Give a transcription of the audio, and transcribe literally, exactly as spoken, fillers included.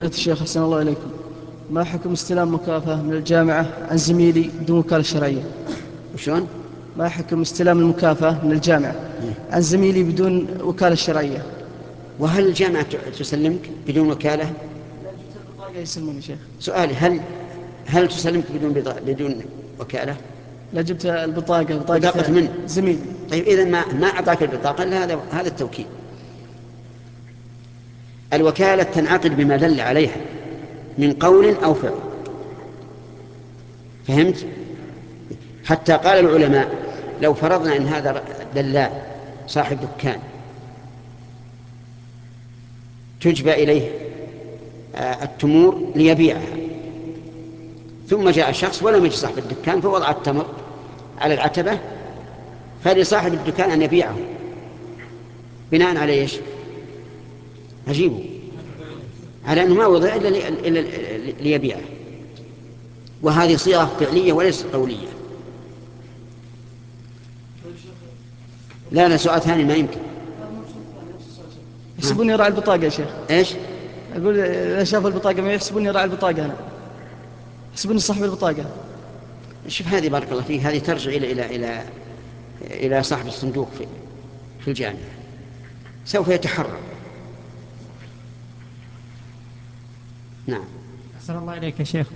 الشيخ أحسن الله إليكم. ما حكم استلام مكافأة من الجامعة عن زميلي بدون وكالة شرعية؟ وشون؟ ما حكم استلام المكافأة من الجامعة مم. عن زميلي بدون وكالة شرعية؟ وهل الجامعة تسلمك بدون وكالة؟ البطاقة يسلموني شيخ. سؤالي، هل هل تسلمك بدون بضا... بدون وكالة؟ لا، جبت البطاقة بطاقة بطاقة من؟ زميلي. طيب إذا ما ما أعطاك البطاقة إلا هذا هذا التوكيل. الوكالة تنعقد بما دل عليها من قول أو فعل. فهمت؟ حتى قال العلماء لو فرضنا أن هذا دلال صاحب دكان تجبى إليه التمور ليبيعها، ثم جاء شخص ولم يجد صاحب الدكان فوضع التمر على العتبة، فلصاحب الدكان أن يبيعه بناء على إيش؟ عجيبه على أنه ما وضع إلا, لي... إلا ليبيعه، وهذه صيغة فعلية وليست قولية. لا لا، سؤال ثاني ما يمكن. يحسبوني راعي البطاقة يا شيخ. إيش؟ أقول إذا شافوا البطاقة ما يحسبوني راعي البطاقة، أنا يحسبوني صاحب البطاقة. شوف، هذه بارك الله فيك، هذه ترجع إلى إلى إلى إلى صاحب الصندوق في في الجامعة، سوف يتحرر. نعم. أحسن الله إليك يا شيخ.